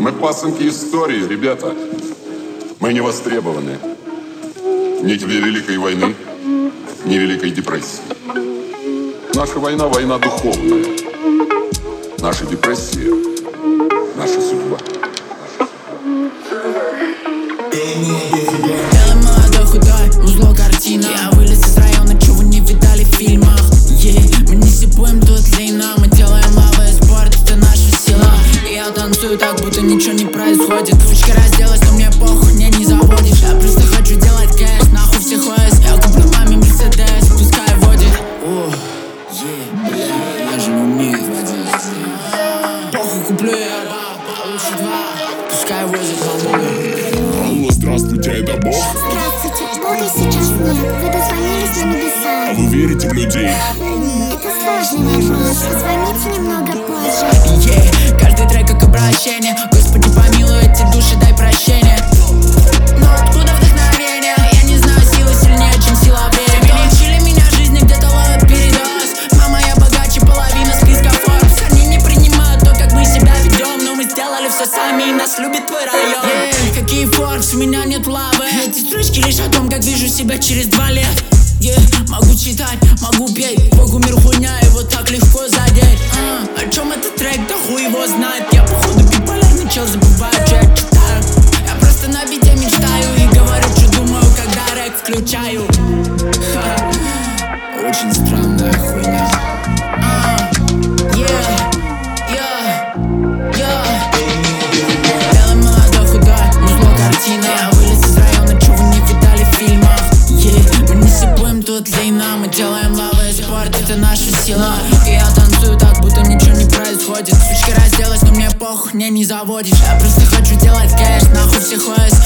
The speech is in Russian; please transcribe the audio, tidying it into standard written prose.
Мы пасынки истории, ребята. Мы не востребованы. Ни для Великой войны, ни Великой депрессии. Наша война — война духовная. Наша депрессия — наша судьба. Белый, молодой, худой, узло картина. Я вылез из района, чего вы не видали в фильмах. Мы не сипуем тут длинно, мы делаем лавы, спорт, это наша сила. И я танцую так, будто ничего не происходит. Сучка разделась, но мне похуй, мне не заводишь. Я просто хочу делать кэш, нахуй всех ОС. Я куплю маме Мерседес, пускай водит. Бля, я же не умею водить. Похуй, куплю я получше два, пускай возит маму. Алло, здравствуйте, это Бог? Здравствуйте, Бога сейчас нет. Вы дозвонились на небеса. А вы верите в людей? Это сложный вопрос. Позвоните немного позже. Каждый трек как обращение. Господи, помилуй эти души, дай прощение. Но откуда вдохновение? Я не знаю, сила сильнее, чем сила времени. Учили меня жизни, где-то ловят передоз. Мама, я богаче половина списка Forbes. Они не принимают то, как мы себя ведем, но мы сделали все сами, и нас любит твой район. Какие Forbes, у меня нет лавы. Эти строчки лишь о том, как вижу себя через 2 лет. Могу читать, могу петь. Богу мир хуйня, его так легко задеть. О чем этот трек, да хуй его знает. Я походу биполярный чел, забываю, что я читаю. Я просто на бите мечтаю и говорю, что думаю, когда рэк включаю. Очень странная хуйня. Белый, молодой, худой, узло картина. Я вылез из района, чего вы не видали в фильмах. Мы не сипуем тут длинно, мы делаем лавы, спорт, это наша сила. И я танцую так, будто ничего не происходит. Сучка разделась, но мне похуй, мне не заводишь. Я просто хочу делать кэш, нахуй всех ОС.